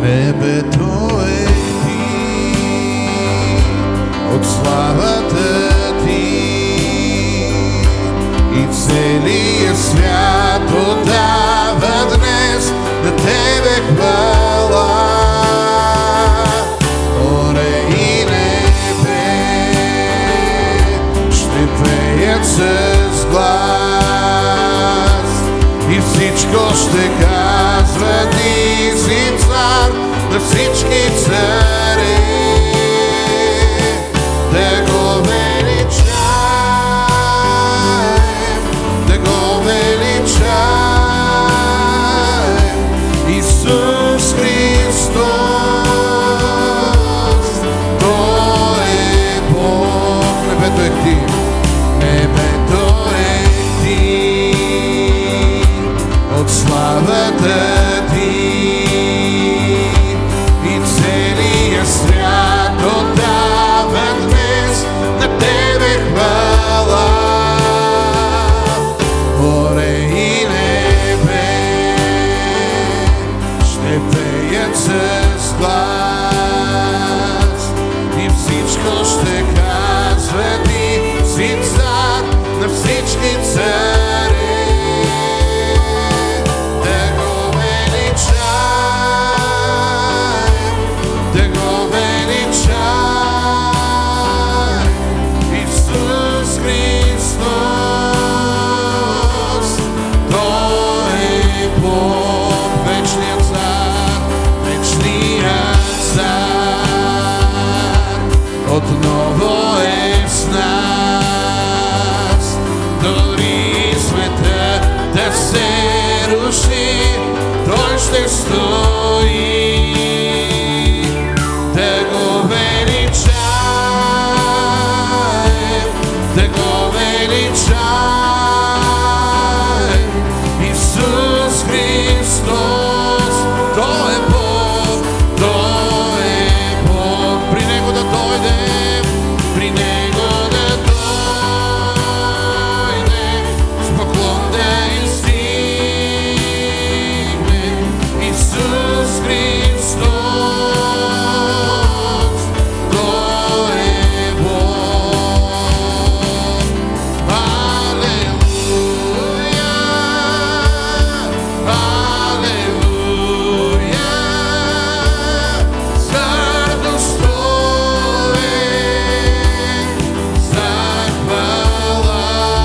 Небето е ти, от славата ти, и целият свят отдава днес на тебе хвала. Море и небе ще пеят с глас, и всичко ще казва: ти си цар на всички царе. Да го величаем, да го величаем, Исус Христос, Той е Бог. Небето е ти, небето е ти, от славата ти, и целият свят отдава днес на тебе хвала. Море и небе ще пеят с глас, и всичко ще казва: ти си цар на всички царе. Да го величаем, да го величаем, Исус Христос, Той е Бог, вечният цар, вечният цар, отново е с нас. Дори света да се руши, Той ще стои. Да го величаем, да го величаем, Исус Христос, Той е Бог, Той е Бог. При Него да дойдем, при Него да дойдем, с поклон да издигнем, Исус Христос, Той е Бог. Алелуя, алелуя, Цар достоен за хвала.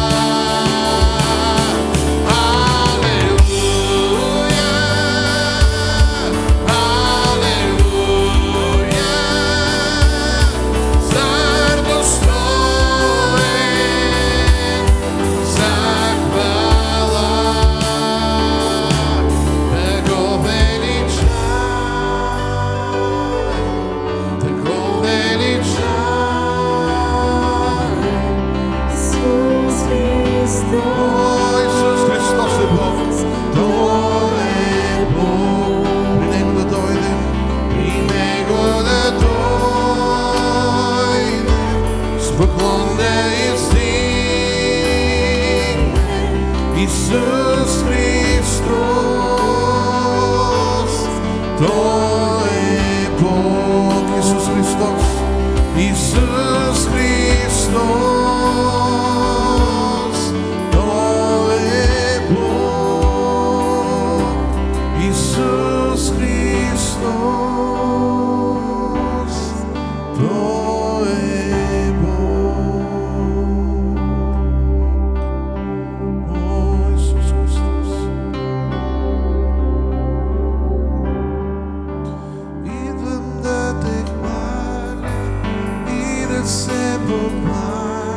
Алелуя, алелуя, Цар достоен за хвала. Да го величаем, да го величаем, Исус Христос, О, Исус Христос е Бог, Той е Бог. При Него да дойдем, при Него да дойдем, с поклон да издигнем, Исус Христос, Той е Бог. Исус Христос, Исус Христос, Той е Бог. Исус Христос, Той е Бог. О, Исус Христос. Идвам да те хваля и да се покланя.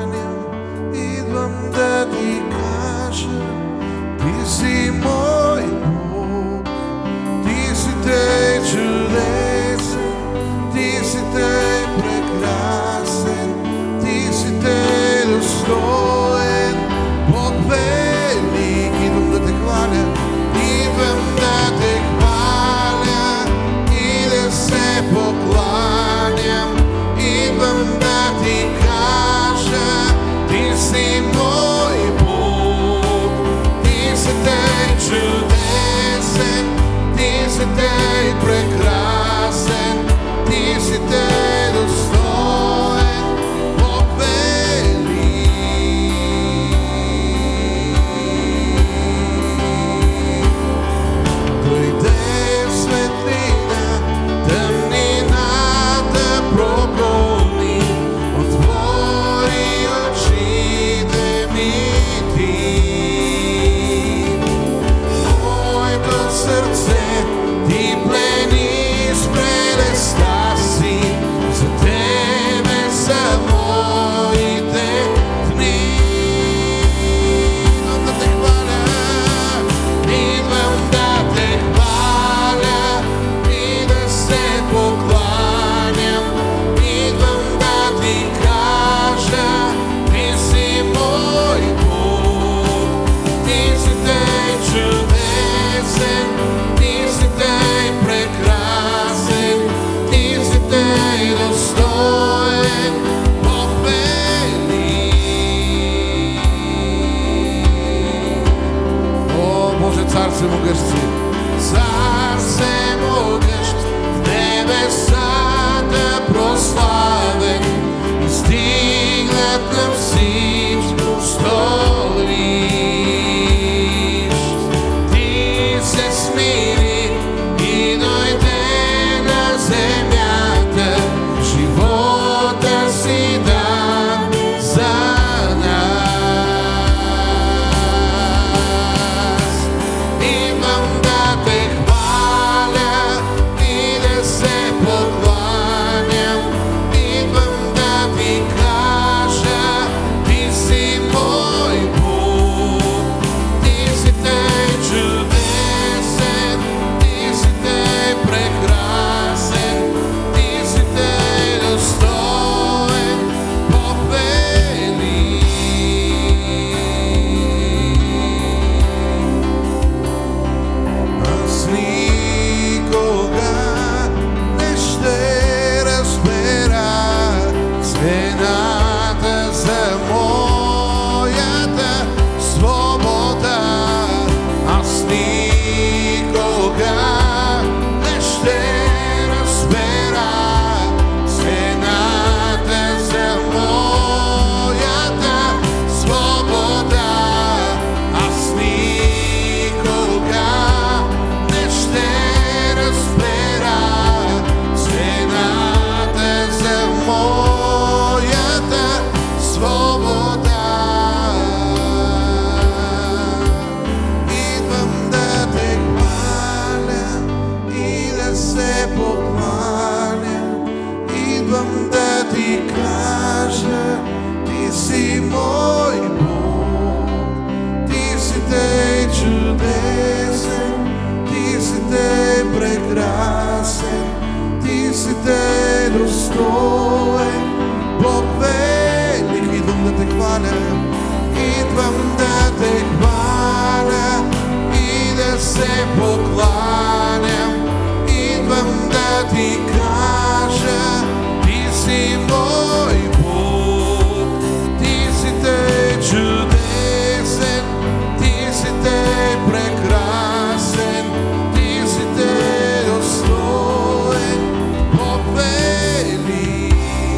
достоен. Бог велик, идвам да те хваля, идвам да те хваля и да се покланям. Идвам да ти кажа, ти си мой Бог, ти си те чудесен, ти си те прекрасен, ти си те достоен, Бог велик.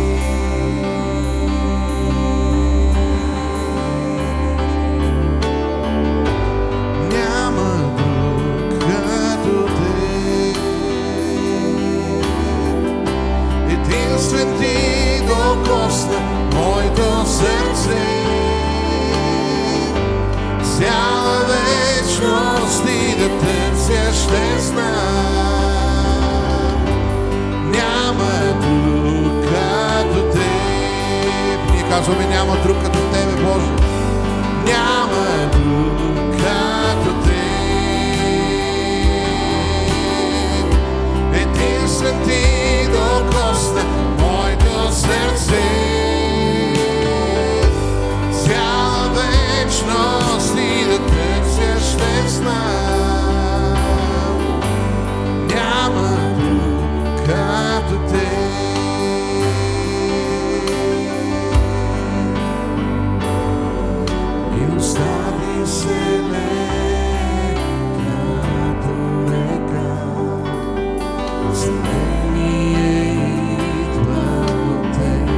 Няма друг като теб, единствен ти докосна моето сърце. Цяла вечност и да търся ще знам. Няма друг като теб. Ние казваме, няма друг като тебе, Боже. Няма друг като теб. Единствен ти докосна моето сърце. Цяла вечност и да търся ще знам. Няма друг като теб. Милостта ти се лее като река, знамение идва от теб.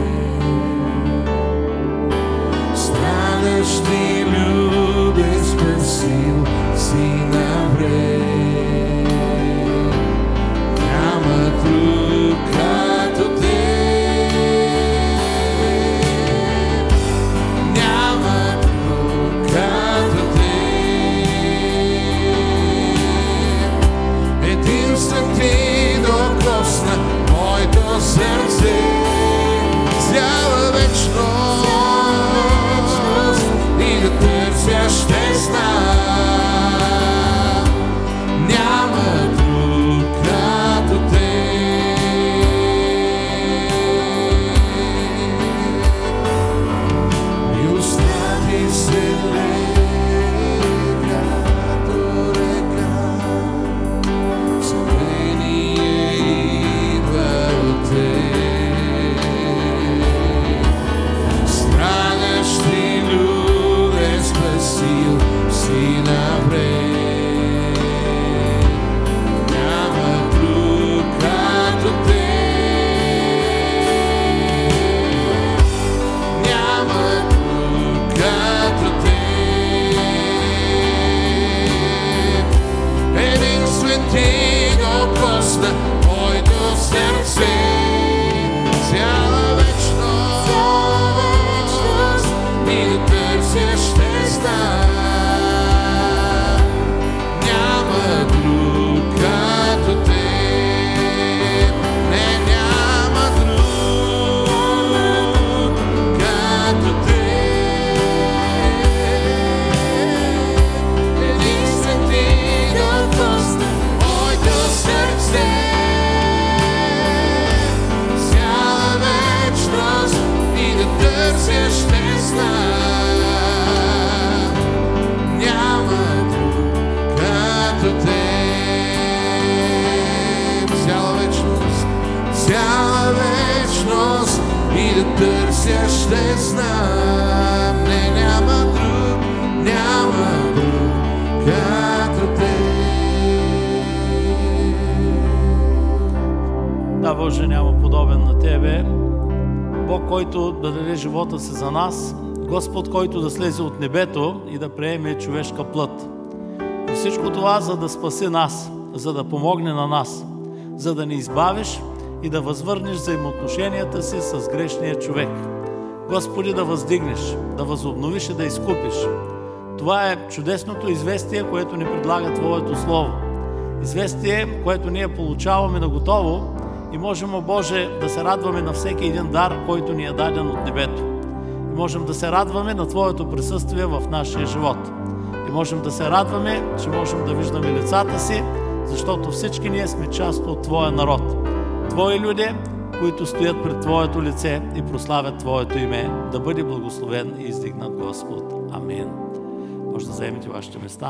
Страдащи люде спасил си навред. Няма друг като теб. Няма друг като теб. Единствен ти докосна моето сърце. Цяла вечност и да търся ще знам. Няма друг като теб. Милостта ти се лее като река, знамение идва от теб. Страдащи люде спасил си навред. Няма друг като теб. Няма друг като теб. Единствен ти докосна моето сърце. Цяла вечност и да търся ще знам. Няма друг като теб. Не, няма друг като теб. Единствен ти докосна моето сърце. Цяла вечност и да търся ще знам. Няма друг като теб. Цяла вечност и да търся ще знам. Не, няма друг като теб. Да, Боже, няма подобен на Тебе. Бог, който да даде живота си за нас, Господ, който да слезе от небето и да приеме човешка плът. И всичко това, за да спаси нас, за да помогне на нас, за да ни избавиш и да възвърнеш взаимоотношенията си с грешния човек. Господи, да въздигнеш, да възобновиш и да изкупиш. Това е чудесното известие, което ни предлага Твоето Слово. Известие, което ние получаваме на готово и можем, о Боже, да се радваме на всеки един дар, който ни е даден от небето. И можем да се радваме на Твоето присъствие в нашия живот. И можем да се радваме, че можем да виждаме лицата си, защото всички ние сме част от Твоя народ. Твои люди, които стоят пред Твоето лице и прославят Твоето име, да бъде благословен и издигнат Господ. Амин. Може да заемете вашите места.